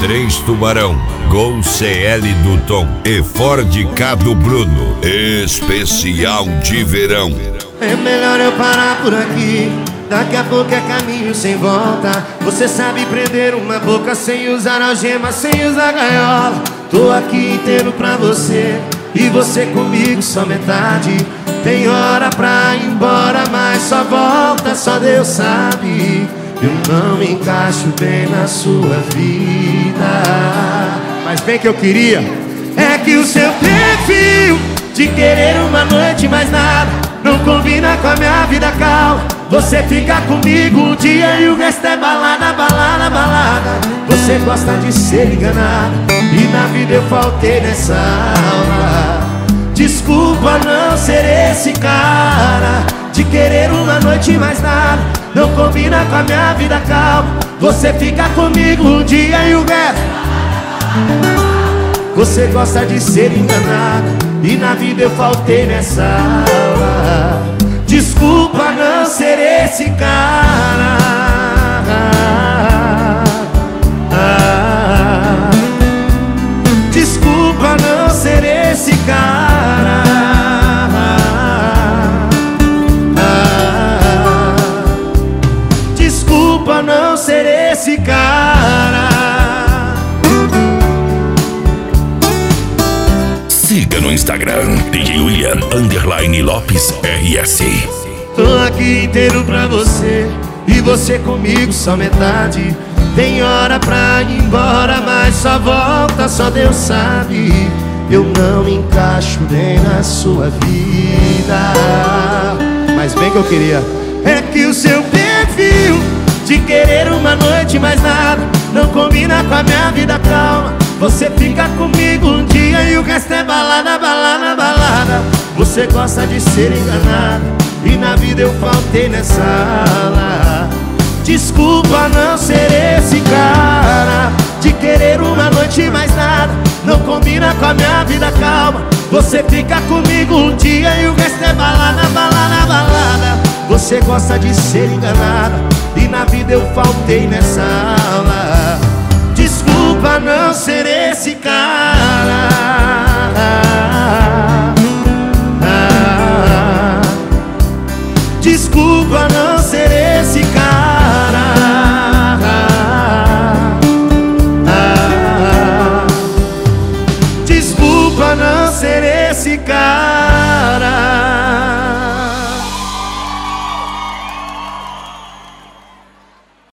Três Tubarão, Gol CL do Tom e Ford K do Bruno. Especial de verão. É melhor eu parar por aqui, daqui a pouco é caminho sem volta. Você sabe prender uma boca sem usar algema, sem usar gaiola. Tô aqui inteiro pra você e você comigo só metade. Tem hora pra ir embora, mas só volta, só Deus sabe. Eu não me encaixo bem na sua vida, mas bem que eu queria é que o seu perfil de querer uma noite mais nada não combina com a minha vida, calma. Você fica comigo um dia e o resto é balada, balada, balada. Você gosta de ser enganado e na vida eu faltei nessa aula. Desculpa não ser esse cara de querer uma noite mais nada não combina com a minha vida, calma. Você fica comigo um dia e o resto. Você gosta de ser enganado e na vida eu faltei nessa aula. Desculpa não ser esse cara. Desculpa não ser esse cara. Desculpa não ser esse cara. Siga no Instagram, DJ William _Lopes RS. Tô aqui inteiro pra você e você comigo só metade. Tem hora pra ir embora, mas só volta, só Deus sabe. Eu não me encaixo bem na sua vida, mas bem que eu queria é que o seu perfil de querer uma noite mais nada não combina com a minha vida, calma. Você fica comigo um dia e o resto é balada, balada, balada. Você gosta de ser enganado e na vida eu faltei nessa aula. Desculpa não ser esse cara de querer uma noite mais nada não combina com a minha vida, calma. Você fica comigo um dia e o resto é balada, balada, balada. Você gosta de ser enganado e na vida eu faltei nessa aula. Desculpa não ser esse cara. Desculpa não